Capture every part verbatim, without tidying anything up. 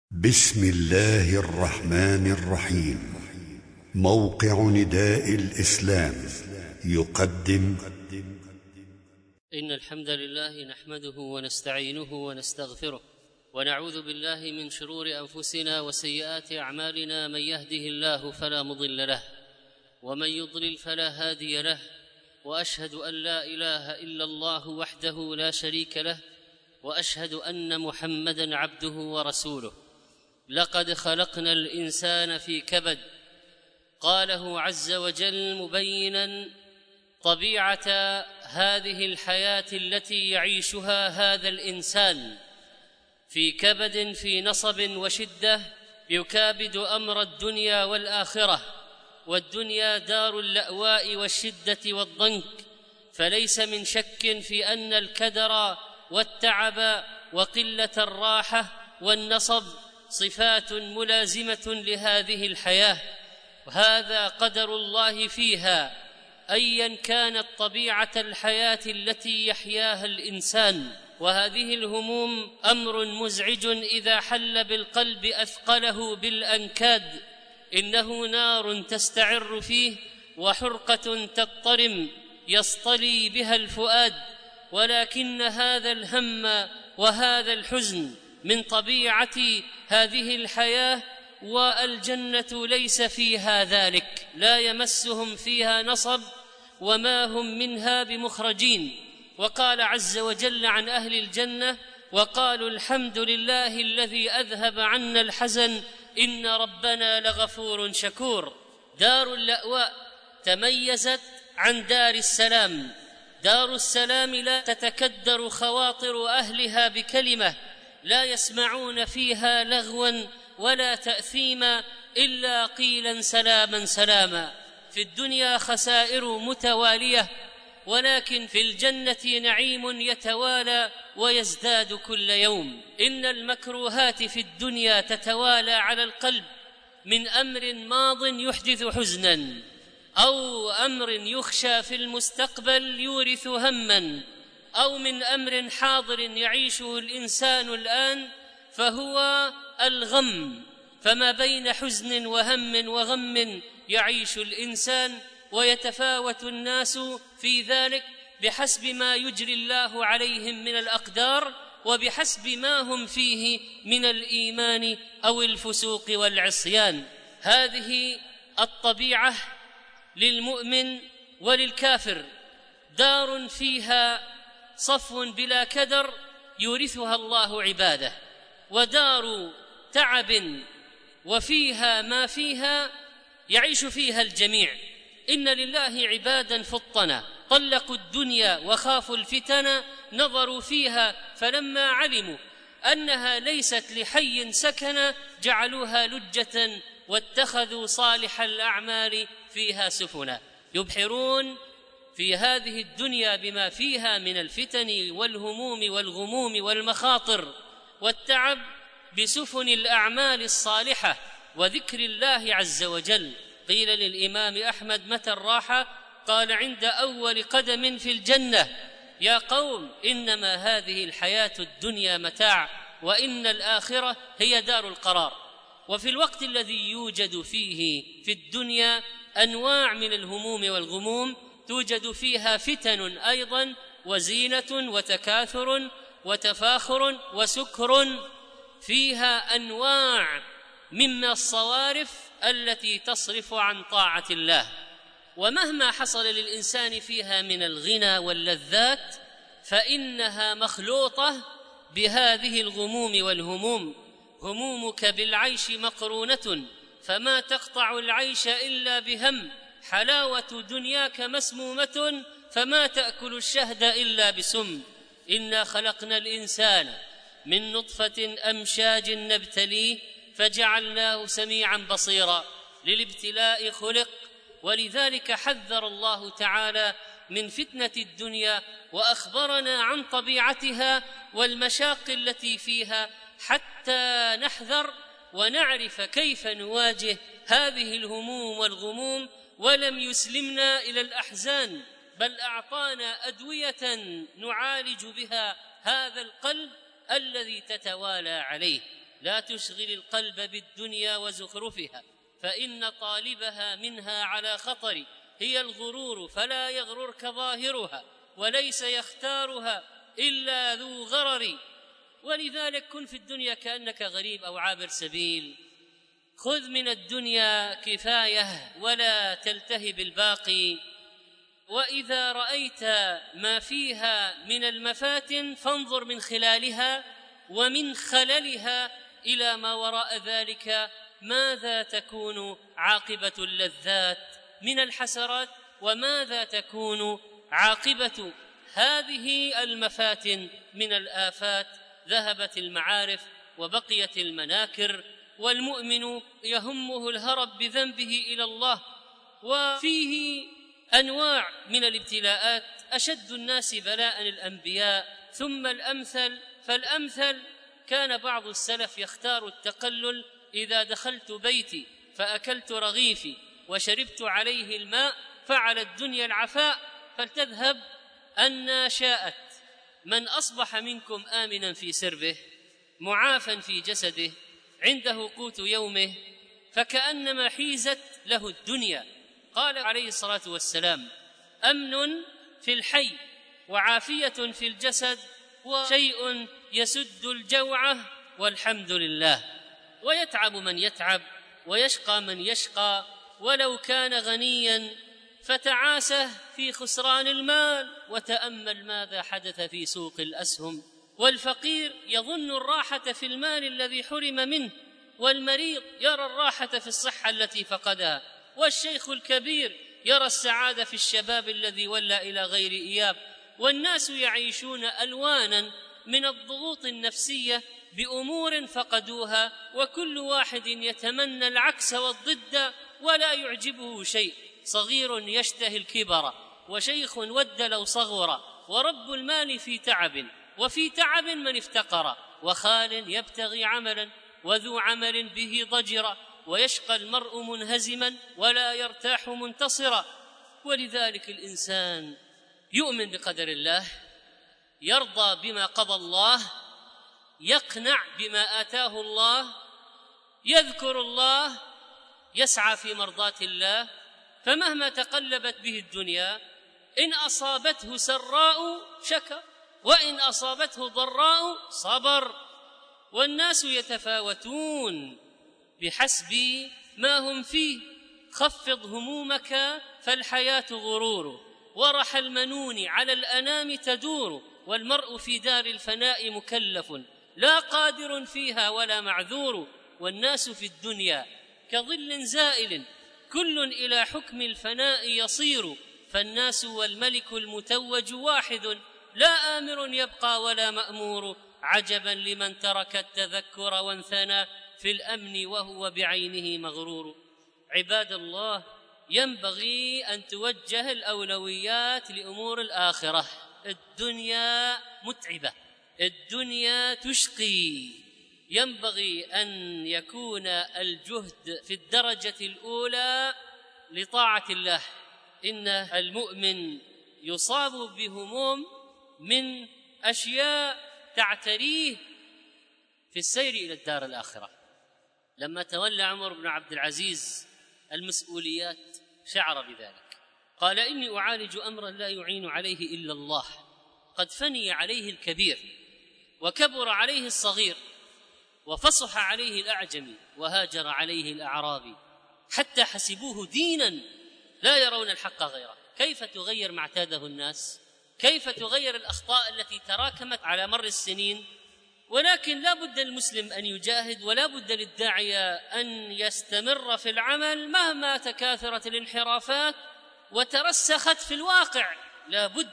بسم الله الرحمن الرحيم. موقع نداء الإسلام يقدم إن الحمد لله نحمده ونستعينه ونستغفره ونعوذ بالله من شرور أنفسنا وسيئات أعمالنا. من يهده الله فلا مضل له ومن يضلل فلا هادي له، وأشهد أن لا إله إلا الله وحده لا شريك له، وأشهد أن محمدًا عبده ورسوله. لقد خلقنا الإنسان في كبد، قاله عز وجل مبيناً طبيعة هذه الحياة التي يعيشها هذا الإنسان، في كبد، في نصب وشدة، يكابد أمر الدنيا والآخرة، والدنيا دار اللأواء والشدة والضنك، فليس من شك في أن الكدر والتعب وقلة الراحة والنصب صفات ملازمة لهذه الحياة، وهذا قدر الله فيها أيا كانت طبيعة الحياة التي يحياها الإنسان. وهذه الهموم أمر مزعج إذا حل بالقلب أثقله بالأنكاد، إنه نار تستعر فيه وحرقة تضطرم يصطلي بها الفؤاد، ولكن هذا الهم وهذا الحزن من طبيعة هذه الحياة، والجنة ليس فيها ذلك، لا يمسهم فيها نصب وما هم منها بمخرجين. وقال عز وجل عن أهل الجنة: وقالوا الحمد لله الذي أذهب عنا الحزن إن ربنا لغفور شكور. دار اللأواء تميزت عن دار السلام. دار السلام لا تتكدر خواطر أهلها بكلمة، لا يسمعون فيها لغوا ولا تأثيما إلا قيلا سلاما سلاما. في الدنيا خسائر متوالية، ولكن في الجنة نعيم يتوالى ويزداد كل يوم. إن المكروهات في الدنيا تتوالى على القلب من أمر ماض يحدث حزنا، أو أمر يخشى في المستقبل يورث هما، أو من أمر حاضر يعيشه الإنسان الآن فهو الغم. فما بين حزن وهم وغم يعيش الإنسان، ويتفاوت الناس في ذلك بحسب ما يجري الله عليهم من الأقدار، وبحسب ما هم فيه من الإيمان أو الفسوق والعصيان. هذه الطبيعة للمؤمن وللكافر، دار فيها صفو بلا كدر يورثها الله عباده، ودار تعب وفيها ما فيها يعيش فيها الجميع. إن لله عبادا فطنا طلقوا الدنيا وخافوا الفتن، نظروا فيها فلما علموا أنها ليست لحي سكنا جعلوها لجة واتخذوا صالح الأعمال فيها سفنا. يبحرون في هذه الدنيا بما فيها من الفتن والهموم والغموم والمخاطر والتعب بسفن الأعمال الصالحة وذكر الله عز وجل. قيل للإمام أحمد: متى الراحة؟ قال: عند أول قدم في الجنة. يا قوم، إنما هذه الحياة الدنيا متاع، وإن الآخرة هي دار القرار. وفي الوقت الذي يوجد فيه في الدنيا أنواع من الهموم والغموم، توجد فيها فتن أيضا، وزينة وتكاثر وتفاخر وسكر، فيها أنواع مما الصوارف التي تصرف عن طاعة الله. ومهما حصل للإنسان فيها من الغنى واللذات فإنها مخلوطة بهذه الغموم والهموم. همومك بالعيش مقرونة، فما تقطع العيش إلا بهم. حلاوة دنياك مسمومة، فما تأكل الشهد إلا بسم. إنا خلقنا الإنسان من نطفة أمشاج نبتليه فجعلناه سميعا بصيرا. للابتلاء خلق، ولذلك حذر الله تعالى من فتنة الدنيا وأخبرنا عن طبيعتها والمشاق التي فيها، حتى نحذر ونعرف كيف نواجه هذه الهموم والغموم. ولم يسلمنا إلى الأحزان، بل أعطانا أدوية نعالج بها هذا القلب الذي تتوالى عليه. لا تشغل القلب بالدنيا وزخرفها، فإن طالبها منها على خطر. هي الغرور فلا يغررك ظاهرها، وليس يختارها إلا ذو غرر. ولذلك كن في الدنيا كأنك غريب أو عابر سبيل. خذ من الدنيا كفاية ولا تلتهب الباقي. وإذا رأيت ما فيها من المفاتن فانظر من خلالها ومن خللها إلى ما وراء ذلك، ماذا تكون عاقبة اللذات من الحسرات، وماذا تكون عاقبة هذه المفاتن من الآفات. ذهبت المعارف وبقيت المناكر، والمؤمن يهمه الهرب بذنبه إلى الله. وفيه أنواع من الابتلاءات، أشد الناس بلاء الأنبياء ثم الأمثل فالأمثل. كان بعض السلف يختار التقلل: إذا دخلت بيتي فأكلت رغيفي وشربت عليه الماء فعلى الدنيا العفاء فلتذهب أن شاءت. من أصبح منكم آمنا في سربه معافا في جسده عنده قوت يومه فكأنما حيزت له الدنيا. قال عليه الصلاة والسلام: أمن في الحي وعافية في الجسد وشيء يسد الجوعة والحمد لله. ويتعب من يتعب ويشقى من يشقى، ولو كان غنيا فتعاسه في خسران المال، وتأمل ماذا حدث في سوق الأسهم. والفقير يظن الراحة في المال الذي حرم منه، والمريض يرى الراحة في الصحة التي فقدها، والشيخ الكبير يرى السعادة في الشباب الذي ولى إلى غير إياب. والناس يعيشون ألوانا من الضغوط النفسية بأمور فقدوها، وكل واحد يتمنى العكس والضد ولا يعجبه شيء. صغير يشتهي الكبر، وشيخ ود لو صغر، ورب المال في تعب، وفي تعب من افتقر، وخال يبتغي عملا وذو عمل به ضجر، ويشقى المرء منهزما ولا يرتاح منتصرا. ولذلك الإنسان يؤمن بقدر الله، يرضى بما قضى الله، يقنع بما آتاه الله، يذكر الله، يسعى في مرضاة الله. فمهما تقلبت به الدنيا إن أصابته سراء شكر، وإن أصابته ضراء صبر. والناس يتفاوتون بحسب ما هم فيه. خفض همومك فالحياة غرور، ورح المنون على الأنام تدور. والمرء في دار الفناء مكلف، لا قادر فيها ولا معذور. والناس في الدنيا كظل زائل، كل إلى حكم الفناء يصير. فالناس والملك المتوج واحد، لا آمر يبقى ولا مأمور. عجبا لمن ترك التذكر وانثنى في الأمن وهو بعينه مغرور. عباد الله، ينبغي أن توجه الأولويات لأمور الآخرة. الدنيا متعبة، الدنيا تشقي. ينبغي أن يكون الجهد في الدرجة الأولى لطاعة الله. إن المؤمن يصاب بهموم من أشياء تعتريه في السير إلى الدار الآخرة. لما تولى عمر بن عبد العزيز المسؤوليات شعر بذلك، قال: إني أعالج أمرا لا يعين عليه إلا الله، قد فني عليه الكبير وكبر عليه الصغير، وفصح عليه الأعجمي وهاجر عليه الأعرابي، حتى حسبوه دينا لا يرون الحق غيره. كيف تغير ما اعتاده الناس؟ كيف تغير الأخطاء التي تراكمت على مر السنين؟ ولكن لا بد المسلم أن يجاهد، ولا بد للداعية أن يستمر في العمل مهما تكاثرت الانحرافات وترسخت في الواقع. لا بد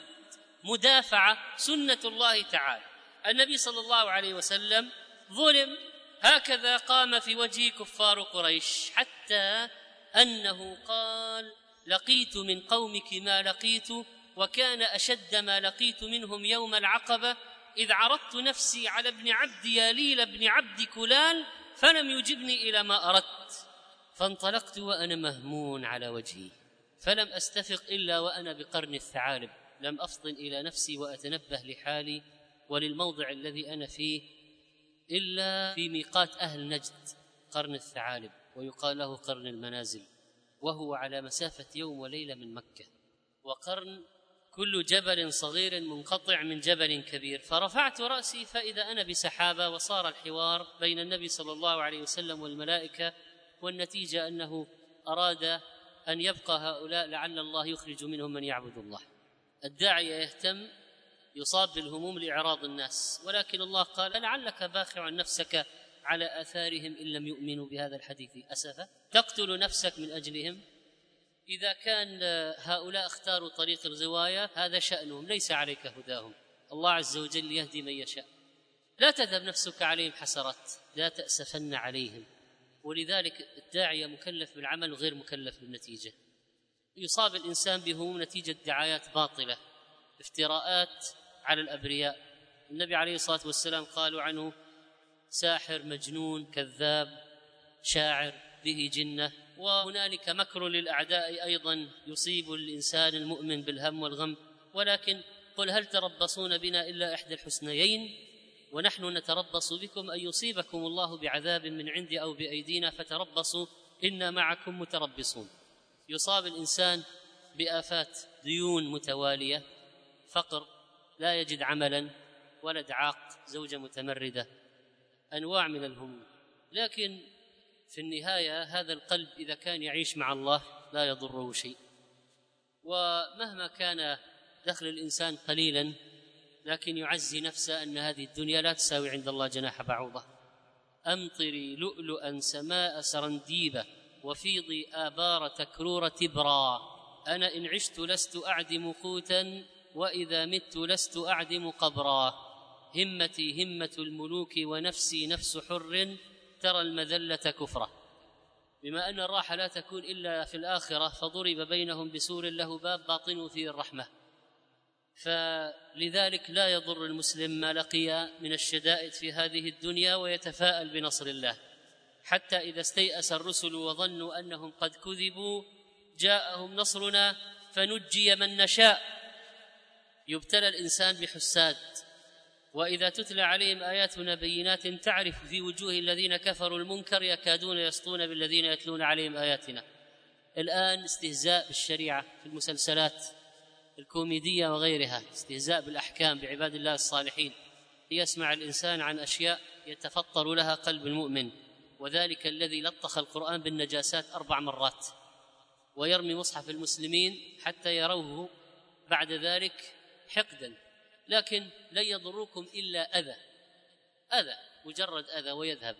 مدافعة سنة الله تعالى. النبي صلى الله عليه وسلم ظلم، هكذا قام في وجه كفار قريش، حتى أنه قال: لقيت من قومك ما لقيت، وكان أشد ما لقيت منهم يوم العقبة، إذ عرضت نفسي على ابن عبد ياليل بن عبد كلال فلم يجبني إلى ما أردت، فانطلقت وأنا مهمون على وجهي، فلم أستفق إلا وأنا بقرن الثعالب، لم أفطن إلى نفسي وأتنبه لحالي وللموضع الذي أنا فيه. إلا في ميقات أهل نجد قرن الثعالب، ويقال له قرن المنازل، وهو على مسافة يوم وليلة من مكة، وقرن كل جبل صغير منقطع من جبل كبير. فرفعت رأسي فإذا أنا بسحابة، وصار الحوار بين النبي صلى الله عليه وسلم والملائكة، والنتيجة أنه أراد أن يبقى هؤلاء لعل الله يخرج منهم من يعبد الله. الداعية يهتم يصاب بالهموم لإعراض الناس، ولكن الله قال لعلك باخع نفسك على آثارهم إن لم يؤمنوا بهذا الحديث أسفا. تقتل نفسك من أجلهم؟ إذا كان هؤلاء اختاروا طريق الغواية هذا شأنهم، ليس عليك هداهم، الله عز وجل يهدي من يشاء. لا تذهب نفسك عليهم حسرات، لا تأسفن عليهم. ولذلك الداعية مكلف بالعمل وغير مكلف بالنتيجة. يصاب الإنسان بهموم نتيجة دعايات باطلة، افتراءات على الأبرياء. النبي عليه الصلاة والسلام قالوا عنه ساحر، مجنون، كذاب، شاعر، به جنة. وهنالك مكر للأعداء أيضا يصيب الإنسان المؤمن بالهم والغم. ولكن قل هل تربصون بنا إلا إحدى الحسنيين ونحن نتربص بكم أن يصيبكم الله بعذاب من عند أو بأيدينا فتربصوا إنا معكم متربصون. يصاب الإنسان بآفات، ديون متوالية، فقر، لا يجد عملا، ولد عاق، زوجة متمردة، أنواع من الهموم. لكن في النهاية هذا القلب إذا كان يعيش مع الله لا يضره شيء، ومهما كان دخل الإنسان قليلا لكن يعزي نفسه أن هذه الدنيا لا تساوي عند الله جناح بعوضة. أمطري لؤلؤا سماء سرنديبة وفيضي آبار تكرور تبرا، أنا إن عشت لست أعدم قوتا وإذا مت لست أعدم قبرا، همتي همة الملوك ونفسي نفس حر ترى المذلة كفرة. بما أن الراحة لا تكون إلا في الآخرة فضرب بينهم بسور له باب باطنه فيه الرحمة. فلذلك لا يضر المسلم ما لقي من الشدائد في هذه الدنيا ويتفاءل بنصر الله، حتى إذا استيأس الرسل وظنوا أنهم قد كذبوا جاءهم نصرنا فنجي من نشاء. يبتلى الإنسان بحساد، وإذا تتلى عليهم آياتنا بينات تعرف في وجوه الذين كفروا المنكر يكادون يسطون بالذين يتلون عليهم آياتنا. الآن استهزاء بالشريعة في المسلسلات الكوميدية وغيرها، استهزاء بالأحكام بعباد الله الصالحين. يسمع الإنسان عن أشياء يتفطر لها قلب المؤمن، وذلك الذي لطخ القرآن بالنجاسات أربع مرات ويرمي مصحف المسلمين حتى يروه بعد ذلك حقدا. لكن لن يضركم إلا أذى، أذى مجرد أذى ويذهب.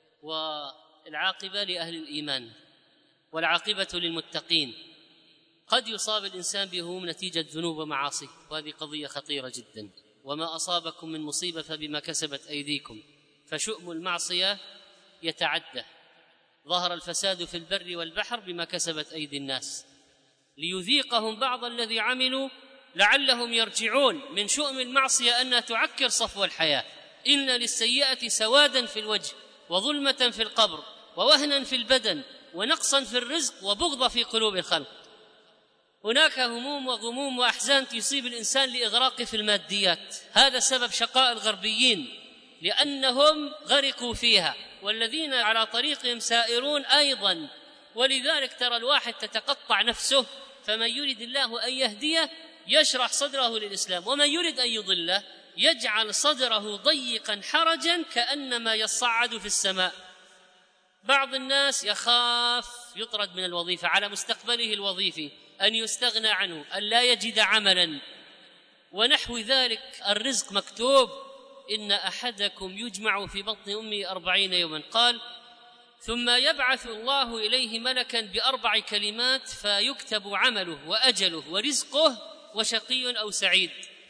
والعاقبة لأهل الإيمان والعاقبة للمتقين. قد يصاب الإنسان بهموم نتيجة ذنوب ومعاصي، وهذه قضية خطيرة جدا. وما أصابكم من مصيبة فبما كسبت أيديكم، فشؤم المعصية يتعدى. ظهر الفساد في البر والبحر بما كسبت أيدي الناس ليذيقهم بعض الذي عملوا لعلهم يرجعون. من شؤم المعصية أنها تعكر صفو الحياة. إن للسيئة سوادا في الوجه وظلمة في القبر ووهنا في البدن ونقصا في الرزق وبغضة في قلوب الخلق. هناك هموم وغموم وأحزان تصيب الإنسان لإغراقه في الماديات، هذا سبب شقاء الغربيين لأنهم غرقوا فيها، والذين على طريقهم سائرون أيضا. ولذلك ترى الواحد تتقطع نفسه، فمن يريد الله أن يهديه يشرح صدره للإسلام، ومن يريد أن يضله يجعل صدره ضيقا حرجا كأنما يصعد في السماء. بعض الناس يخاف يطرد من الوظيفة على مستقبله الوظيفي، أن يستغنى عنه، أن لا يجد عملا ونحو ذلك. الرزق مكتوب، إن أحدكم يجمع في بطن أمه أربعين يوما. قال ثم يبعث الله إليه ملكا بأربع كلمات فيكتب عمله وأجله ورزقه وشقي أو سعيد.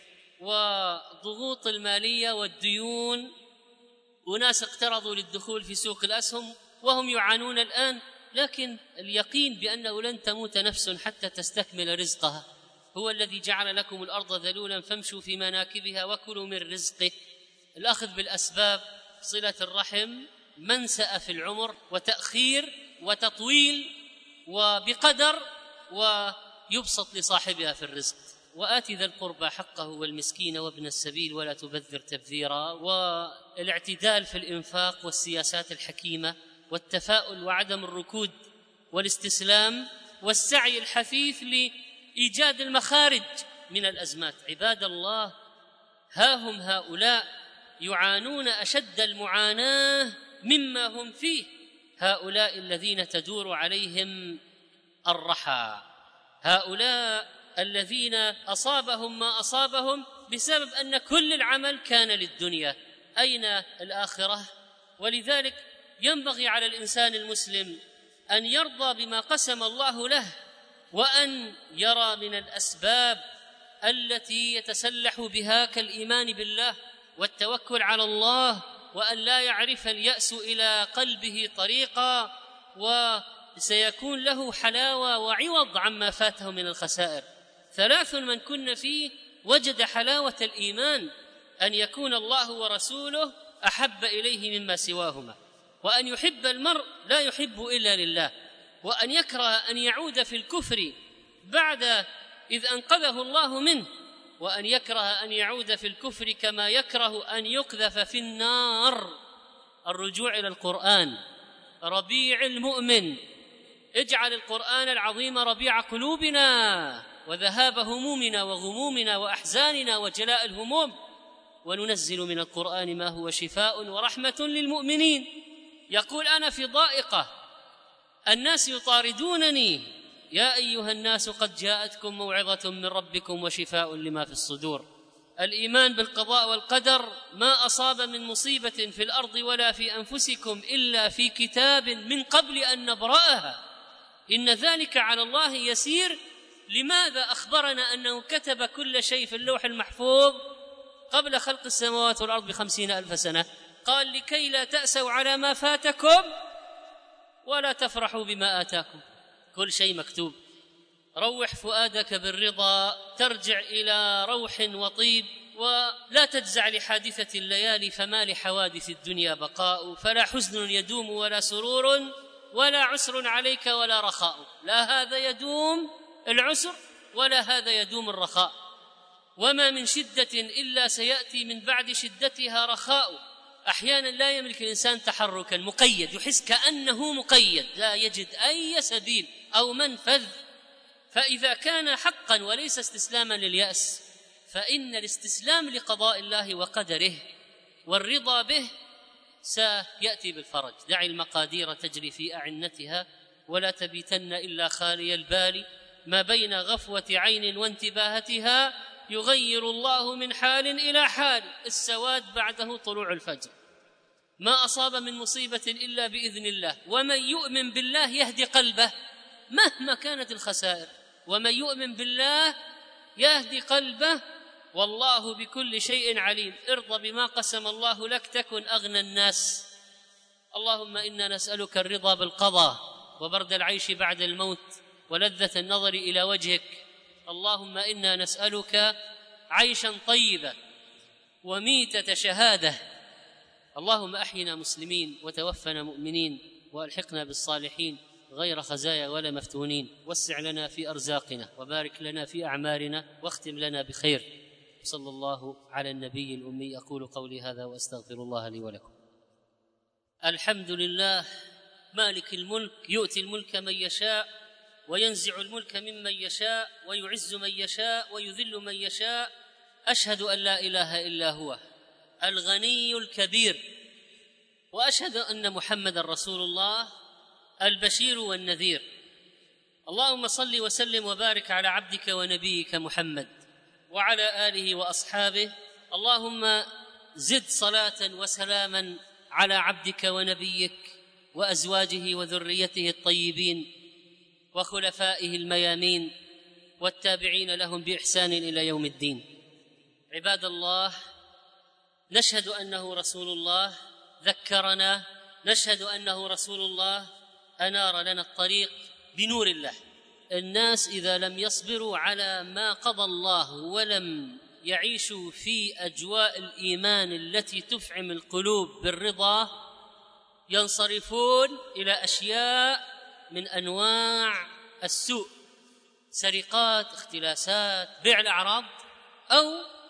وضغوط المالية والديون، وناس اقترضوا للدخول في سوق الأسهم وهم يعانون الآن، لكن اليقين بأنه لن تموت نفس حتى تستكمل رزقها. هو الذي جعل لكم الأرض ذلولا فامشوا في مناكبها وكلوا من رزقه. الأخذ بالأسباب، صلة الرحم، منسأة في العمر وتأخير وتطويل وبقدر، ويبسط لصاحبها في الرزق. وآت ذا القربى حقه والمسكين وابن السبيل ولا تبذر تبذيرا، والاعتدال في الإنفاق والسياسات الحكيمة والتفاؤل وعدم الركود والاستسلام والسعي الحثيث لإيجاد المخارج من الأزمات. عباد الله، ها هم هؤلاء يعانون أشد المعاناة مما هم فيه، هؤلاء الذين تدور عليهم الرحى، هؤلاء الذين أصابهم ما أصابهم بسبب أن كل العمل كان للدنيا. أين الآخرة؟ ولذلك ينبغي على الإنسان المسلم أن يرضى بما قسم الله له، وأن يرى من الأسباب التي يتسلح بها كالإيمان بالله والتوكل على الله، وأن لا يعرف اليأس إلى قلبه طريقا، وسيكون له حلاوة وعوض عما فاته من الخسائر. ثلاث من كن فيه وجد حلاوة الإيمان: أن يكون الله ورسوله أحب إليه مما سواهما، وأن يحب المرء لا يحب إلا لله، وأن يكره أن يعود في الكفر بعد إذ أنقذه الله منه، وأن يكره أن يعود في الكفر كما يكره أن يقذف في النار. الرجوع إلى القرآن ربيع المؤمن. اجعل القرآن العظيم ربيع قلوبنا وذهاب همومنا وغمومنا وأحزاننا وجلاء الهموم، وننزل من القرآن ما هو شفاء ورحمة للمؤمنين. يقول: أنا في ضائقة، الناس يطاردونني، يا أيها الناس قد جاءتكم موعظة من ربكم وشفاء لما في الصدور. الإيمان بالقضاء والقدر: ما أصاب من مصيبة في الأرض ولا في أنفسكم إلا في كتاب من قبل أن نبرأها إن ذلك على الله يسير. لماذا أخبرنا أنه كتب كل شيء في اللوح المحفوظ قبل خلق السماوات والأرض بخمسين ألف سنة؟ قال: لكي لا تأسوا على ما فاتكم ولا تفرحوا بما آتاكم. كل شيء مكتوب. روح فؤادك بالرضا ترجع إلى روح وطيب، ولا تجزع لحادثة الليالي، فما لحوادث الدنيا بقاء، فلا حزن يدوم ولا سرور ولا عسر عليك ولا رخاء. لا هذا يدوم العسر ولا هذا يدوم الرخاء. وما من شدة إلا سيأتي من بعد شدتها رخاء. أحيانا لا يملك الإنسان تحركا، مقيد، يحس كأنه مقيد، لا يجد أي سبيل أو منفذ. فإذا كان حقا وليس استسلاما لليأس، فإن الاستسلام لقضاء الله وقدره والرضا به سيأتي بالفرج. دع المقادير تجري في أعنتها ولا تبيتن إلا خالي البال، ما بين غفوة عين وانتباهتها يغير الله من حال إلى حال، السواد بعده طلوع الفجر. ما أصاب من مصيبة إلا بإذن الله، ومن يؤمن بالله يهدي قلبه مهما كانت الخسائر، ومن يؤمن بالله يهدي قلبه، والله بكل شيء عليم. ارضى بما قسم الله لك تكن أغنى الناس. اللهم إنا نسألك الرضا بالقضاء وبرد العيش بعد الموت ولذة النظر إلى وجهك. اللهم إنا نسألك عيشا طيبا وميتة شهادة. اللهم أحينا مسلمين وتوفنا مؤمنين وألحقنا بالصالحين غير خزايا ولا مفتونين. وسع لنا في أرزاقنا وبارك لنا في أعمارنا واختم لنا بخير. صلى الله على النبي الأمي. أقول قولي هذا وأستغفر الله لي ولكم. الحمد لله مالك الملك، يؤتي الملك من يشاء وينزع الملك ممن يشاء ويعز من يشاء ويذل من يشاء. أشهد أن لا إله إلا هو الغني الكبير، وأشهد أن محمد رسول الله البشير والنذير. اللهم صل وسلم وبارك على عبدك ونبيك محمد وعلى آله وأصحابه. اللهم زد صلاة وسلاما على عبدك ونبيك وأزواجه وذريته الطيبين وخلفائه الميامين والتابعين لهم بإحسان إلى يوم الدين. عباد الله، نشهد أنه رسول الله ذكرنا، نشهد أنه رسول الله أنار لنا الطريق بنور الله. الناس إذا لم يصبروا على ما قضى الله ولم يعيشوا في أجواء الإيمان التي تفعم القلوب بالرضا ينصرفون إلى أشياء من أنواع السوء، سرقات، اختلاسات، بيع الأعراض، أو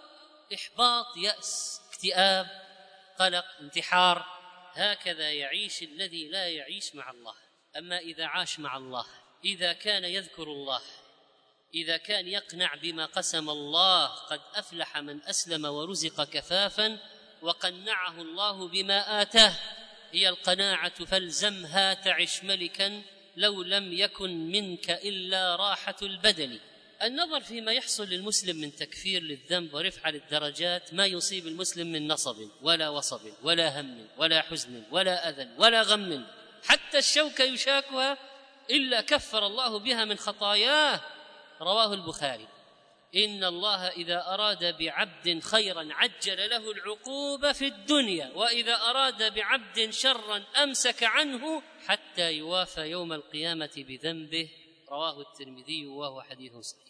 إحباط، يأس، اكتئاب، قلق، انتحار. هكذا يعيش الذي لا يعيش مع الله. أما إذا عاش مع الله، إذا كان يذكر الله، إذا كان يقنع بما قسم الله، قد أفلح من أسلم ورزق كفافا وقنعه الله بما آتاه. هي القناعة فالزمها تعش ملكا لو لم يكن منك إلا راحة البدن. النظر فيما يحصل للمسلم من تكفير للذنب ورفع للدرجات ما يصيب المسلم من نصب ولا وصب ولا هم ولا حزن ولا أذى ولا غم، حتى الشوكة يشاكها إلا كفر الله بها من خطاياه. رواه البخاري: إن الله إذا أراد بعبد خيرا عجل له العقوبة في الدنيا، وإذا أراد بعبد شرا أمسك عنه حتى يوافى يوم القيامة بذنبه. رواه الترمذي وهو حديث صحيح.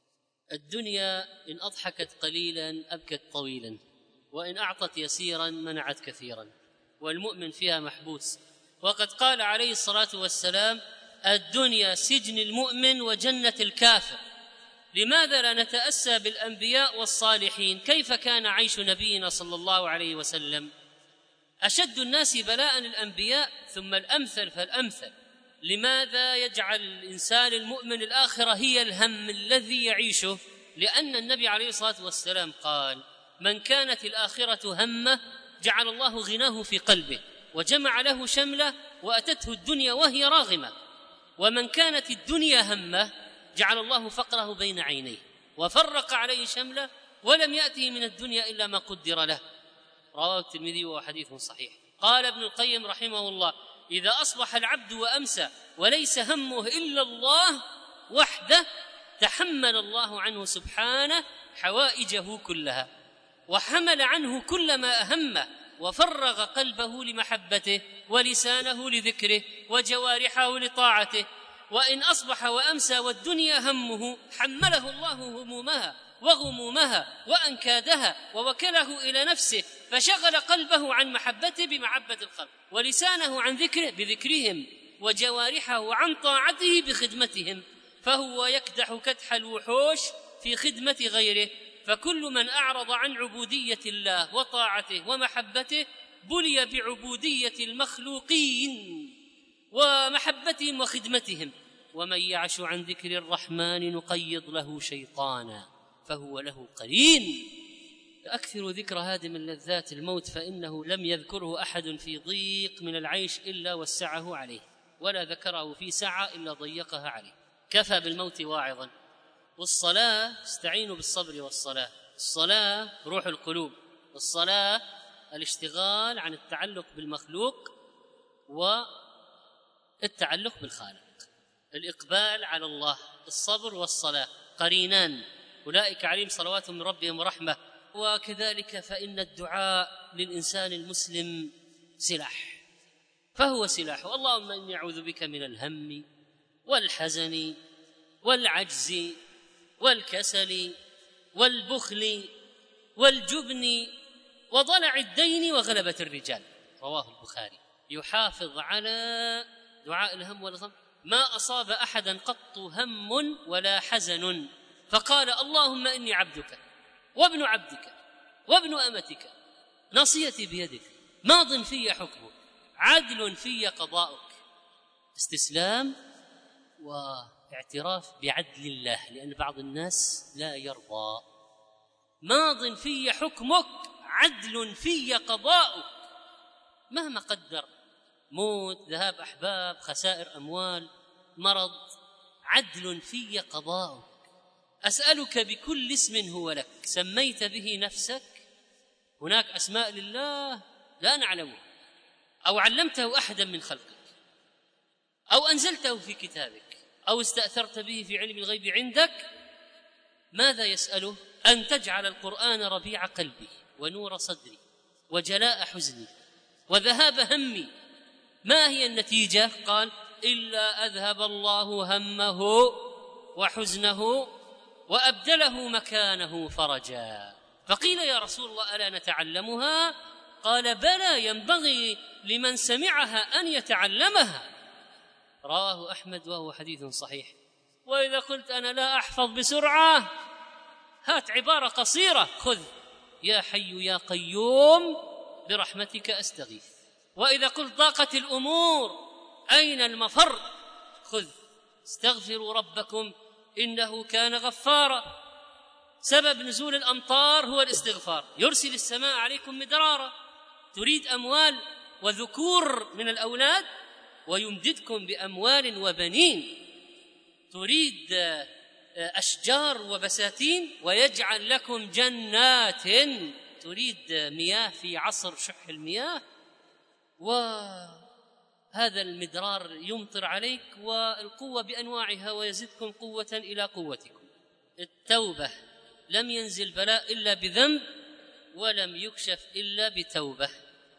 الدنيا إن أضحكت قليلا أبكت طويلا، وإن أعطت يسيرا منعت كثيرا، والمؤمن فيها محبوس. وقد قال عليه الصلاة والسلام: الدنيا سجن المؤمن وجنة الكافر. لماذا لا نتأسى بالأنبياء والصالحين؟ كيف كان عيش نبينا صلى الله عليه وسلم؟ أشد الناس بلاء الأنبياء ثم الأمثل فالأمثل. لماذا يجعل الإنسان المؤمن الآخرة هي الهم الذي يعيشه؟ لأن النبي عليه الصلاة والسلام قال: من كانت الآخرة همه جعل الله غناه في قلبه وجمع له شمله وأتته الدنيا وهي راغمة، ومن كانت الدنيا همه جعل الله فقره بين عينيه وفرق عليه شمله ولم يأته من الدنيا إلا ما قدر له. رواه الترمذي وهو حديث صحيح. قال ابن القيم رحمه الله: إذا أصبح العبد وأمسى وليس همه إلا الله وحده تحمل الله عنه سبحانه حوائجه كلها، وحمل عنه كل ما أهمه، وفرغ قلبه لمحبته ولسانه لذكره وجوارحه لطاعته. وإن أصبح وأمسى والدنيا همه حمله الله همومها وغمومها وأنكادها ووكله إلى نفسه، فشغل قلبه عن محبته بمحبة الخلق، ولسانه عن ذكره بذكرهم، وجوارحه عن طاعته بخدمتهم، فهو يكدح كدح الوحوش في خدمة غيره. فكل من أعرض عن عبودية الله وطاعته ومحبته بلي بعبودية المخلوقين ومحبتهم وخدمتهم. ومن يعش عن ذكر الرحمن نقيض له شيطانا فهو له قرين. أكثر ذكر هادم اللذات الموت، فإنه لم يذكره أحد في ضيق من العيش إلا وسعه عليه، ولا ذكره في سعة إلا ضيقها عليه. كفى بالموت واعظا. والصلاة استعينوا بالصبر والصلاة. الصلاة روح القلوب، الصلاة الاشتغال عن التعلق بالمخلوق والتعلق بالخالق، الإقبال على الله. الصبر والصلاة قرينان، أولئك عليهم صلوات من ربهم ورحمة. وكذلك فإن الدعاء للإنسان المسلم سلاح، فهو سلاح. اللهم إني أعوذ بك من الهم والحزن والعجز والكسل والبخل والجبن وضلع الدين وغلبة الرجال. رواه البخاري. يحافظ على دعاء الهم والغم. ما أصاب أحدا قط هم ولا حزن فقال اللهم إني عبدك وابن عبدك وابن أمتك ناصيتي بيدك ماض في حكمك عدل في قضاؤك. استسلام واعتراف بعدل الله، لأن بعض الناس لا يرضى. ماض في حكمك عدل في قضاؤك، مهما قدر، موت، ذهاب أحباب، خسائر أموال، مرض، عدل في قضاؤك. أسألك بكل اسم هو لك سميت به نفسك، هناك أسماء لله لا نعلمها، أو علمته أحدا من خلقك، أو أنزلته في كتابك، أو استأثرت به في علم الغيب عندك. ماذا يسأله؟ أن تجعل القرآن ربيع قلبي ونور صدري وجلاء حزني وذهاب همي. ما هي النتيجة؟ قال إلا أذهب الله همه وحزنه وأبدله مكانه فرجا. فقيل يا رسول الله ألا نتعلمها؟ قال بلى، ينبغي لمن سمعها أن يتعلمها. رواه أحمد وهو حديث صحيح. وإذا قلت أنا لا أحفظ بسرعة هات عبارة قصيرة، خذ يا حي يا قيوم برحمتك أستغيث. وإذا قلت ضاقت الأمور أين المفر، خذ استغفروا ربكم إنه كان غفارا. سبب نزول الأمطار هو الاستغفار، يرسل السماء عليكم مدرارا. تريد أموال وذكور من الأولاد ويمددكم بأموال وبنين، تريد أشجار وبساتين ويجعل لكم جنات، تريد مياه في عصر شح المياه وهذا المدرار يمطر عليك، والقوة بأنواعها ويزدكم قوة إلى قوتكم. التوبة، لم ينزل بلاء إلا بذنب ولم يكشف إلا بتوبة،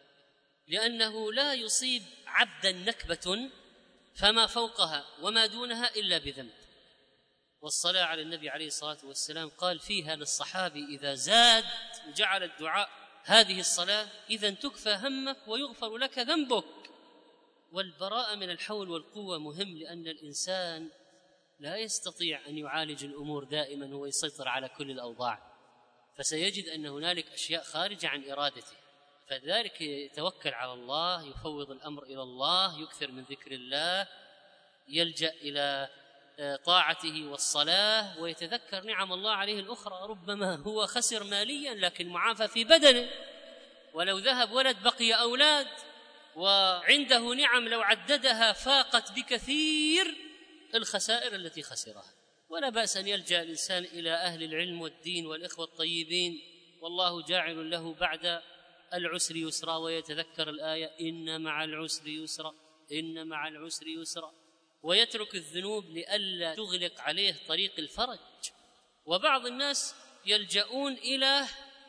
لأنه لا يصيب عبدا نكبة فما فوقها وما دونها إلا بذنب. والصلاة على النبي عليه الصلاة والسلام قال فيها للصحابي إذا زاد وجعل الدعاء هذه الصلاة إذا تكفى همك ويغفر لك ذنبك. والبراءة من الحول والقوة مهم، لأن الإنسان لا يستطيع أن يعالج الأمور دائما ويسيطر على كل الأوضاع، فسيجد أن هنالك أشياء خارجة عن إرادته، فذلك يتوكل على الله، يفوض الأمر إلى الله، يكثر من ذكر الله، يلجأ إلى طاعته والصلاة، ويتذكر نعم الله عليه الأخرى. ربما هو خسر ماليا لكن معافى في بدنه، ولو ذهب ولد بقي أولاد، وعنده نعم لو عددها فاقت بكثير الخسائر التي خسرها. ولا بأس أن يلجأ الإنسان إلى أهل العلم والدين والإخوة الطيبين، والله جاعل له بعد العسر يسرا، ويتذكر الآية إن مع العسر يسرا، إن مع العسر يسرا، ويترك الذنوب لئلا تغلق عليه طريق الفرج. وبعض الناس يلجؤون إلى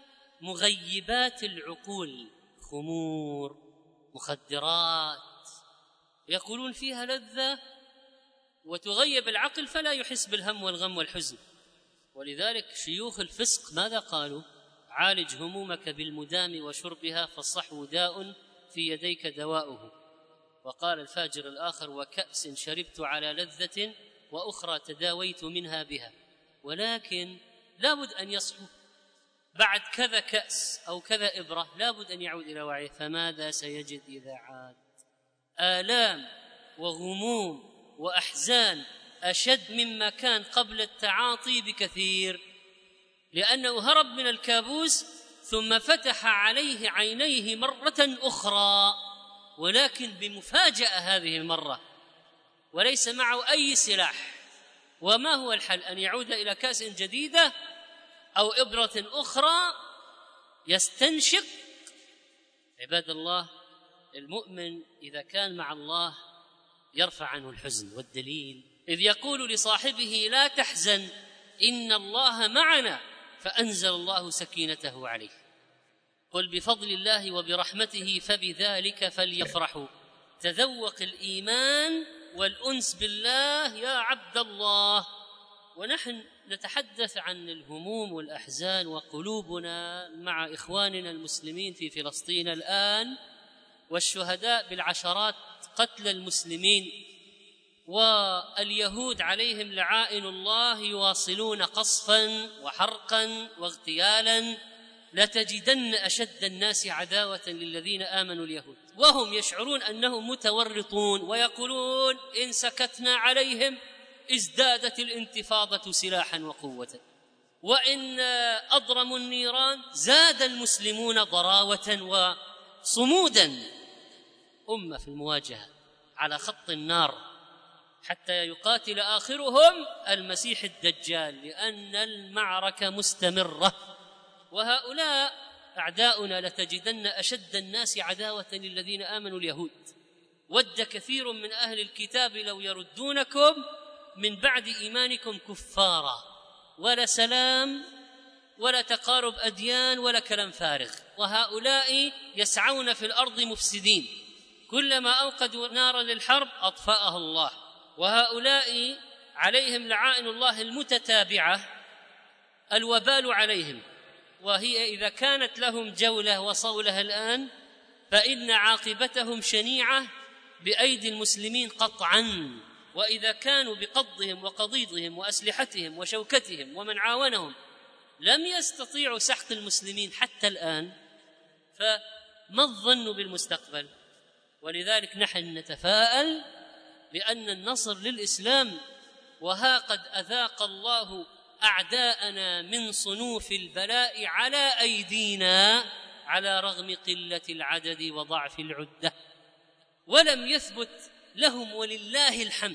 مغيبات العقول، خمور، مخدرات، يقولون فيها لذة وتغيب العقل فلا يحس بالهم والغم والحزن. ولذلك شيوخ الفسق ماذا قالوا؟ عالج همومك بالمدام وشربها فالصحو داء في يديك دواؤه. وقال الفاجر الآخر وكأس شربت على لذة وأخرى تداويت منها بها. ولكن لابد أن يصحو بعد كذا كأس أو كذا إبرة، لابد أن يعود إلى وعيه. فماذا سيجد إذا عاد؟ آلام وغموم وأحزان أشد مما كان قبل التعاطي بكثير، لأنه هرب من الكابوس ثم فتح عليه عينيه مرة أخرى، ولكن بمفاجأة هذه المرة، وليس معه أي سلاح. وما هو الحل؟ أن يعود إلى كأس جديدة أو إبرة أخرى يستنشق. عباد الله، المؤمن إذا كان مع الله يرفع عنه الحزن. والدليل إذ يقول لصاحبه لا تحزن إن الله معنا فأنزل الله سكينته عليه. قل بفضل الله وبرحمته فبذلك فليفرحوا. تذوق الإيمان والأنس بالله يا عبد الله. ونحن نتحدث عن الهموم والأحزان وقلوبنا مع إخواننا المسلمين في فلسطين الآن، والشهداء بالعشرات قتل المسلمين، واليهود عليهم لعائن الله يواصلون قصفا وحرقا واغتيالا. لتجدن أشد الناس عداوة للذين آمنوا اليهود، وهم يشعرون أنهم متورطون، ويقولون إن سكتنا عليهم ازدادت الانتفاضة سلاحا وقوة، وإن أضرموا النيران زاد المسلمون ضراوة وصمودا. أمة في المواجهة على خط النار حتى يقاتل آخرهم المسيح الدجال، لأن المعركة مستمرة. وهؤلاء أعداؤنا لتجدن أشد الناس عداوة للذين آمنوا اليهود. ود كثير من أهل الكتاب لو يردونكم من بعد إيمانكم كفارا. ولا سلام ولا تقارب أديان ولا كلام فارغ. وهؤلاء يسعون في الأرض مفسدين، كلما أوقدوا نارا للحرب أطفأها الله. وهؤلاء عليهم لعائن الله المتتابعة، الوبال عليهم، وهي إذا كانت لهم جولة وصولة الآن فإن عاقبتهم شنيعة بأيدي المسلمين قطعا. وإذا كانوا بقضهم وقضيضهم وأسلحتهم وشوكتهم ومن عاونهم لم يستطيعوا سحق المسلمين حتى الآن، فما الظن بالمستقبل؟ ولذلك نحن نتفاءل بأن النصر للإسلام، وها قد أذاق الله أعداءنا من صنوف البلاء على أيدينا على رغم قلة العدد وضعف العدة، ولم يثبت لهم ولله الحمد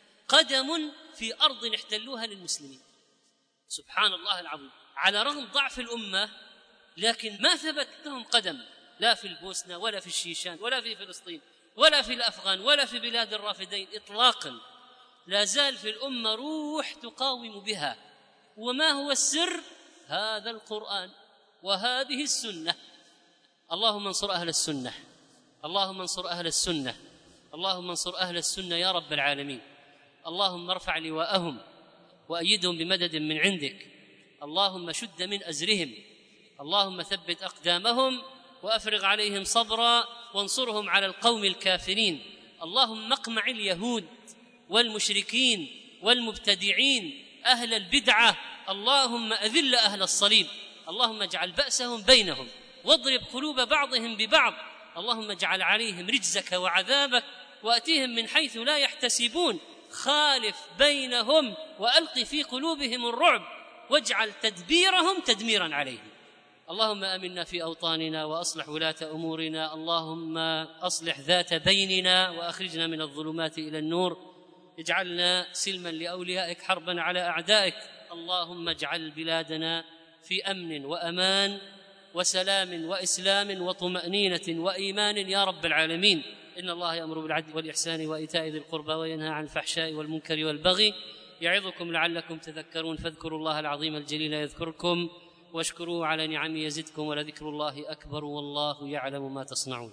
قدم في أرض احتلوها للمسلمين. سبحان الله العظيم، على رغم ضعف الأمة لكن ما ثبت لهم قدم، لا في البوسنة ولا في الشيشان ولا في فلسطين ولا في الأفغان ولا في بلاد الرافدين إطلاقا. لا زال في الأمة روح تقاوم بها. وما هو السر؟ هذا القرآن وهذه السنة. اللهم انصر أهل السنة، اللهم انصر أهل السنة، اللهم انصر أهل السنة يا رب العالمين. اللهم ارفع لواءهم وأيدهم بمدد من عندك. اللهم شد من أزرهم، اللهم ثبت أقدامهم وأفرغ عليهم صبرا وانصرهم على القوم الكافرين. اللهم اقمع اليهود والمشركين والمبتدعين أهل البدعة، اللهم أذل أهل الصليب، اللهم اجعل بأسهم بينهم واضرب قلوب بعضهم ببعض، اللهم اجعل عليهم رجزك وعذابك وأتيهم من حيث لا يحتسبون، خالف بينهم وألق في قلوبهم الرعب واجعل تدبيرهم تدميرا عليهم. اللهم آمنا في أوطاننا وأصلح ولاة أمورنا، اللهم أصلح ذات بيننا وأخرجنا من الظلمات إلى النور، اجعلنا سلما لأوليائك حربا على أعدائك. اللهم اجعل بلادنا في أمن وأمان وسلام وإسلام وطمأنينة وإيمان يا رب العالمين. إن الله يأمر بالعدل والإحسان وإيتاء ذي القربى وينهى عن الفحشاء والمنكر والبغي يعظكم لعلكم تذكرون، فاذكروا الله العظيم الجليل يذكركم واشكروه على نعمه يزدكم ولذكر الله أكبر والله يعلم ما تصنعون.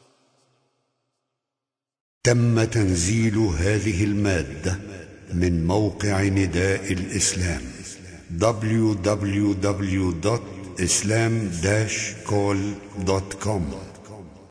تم تنزيل هذه المادة من موقع نداء الإسلام دبليو دبليو دبليو دوت إسلام داش كول دوت كوم.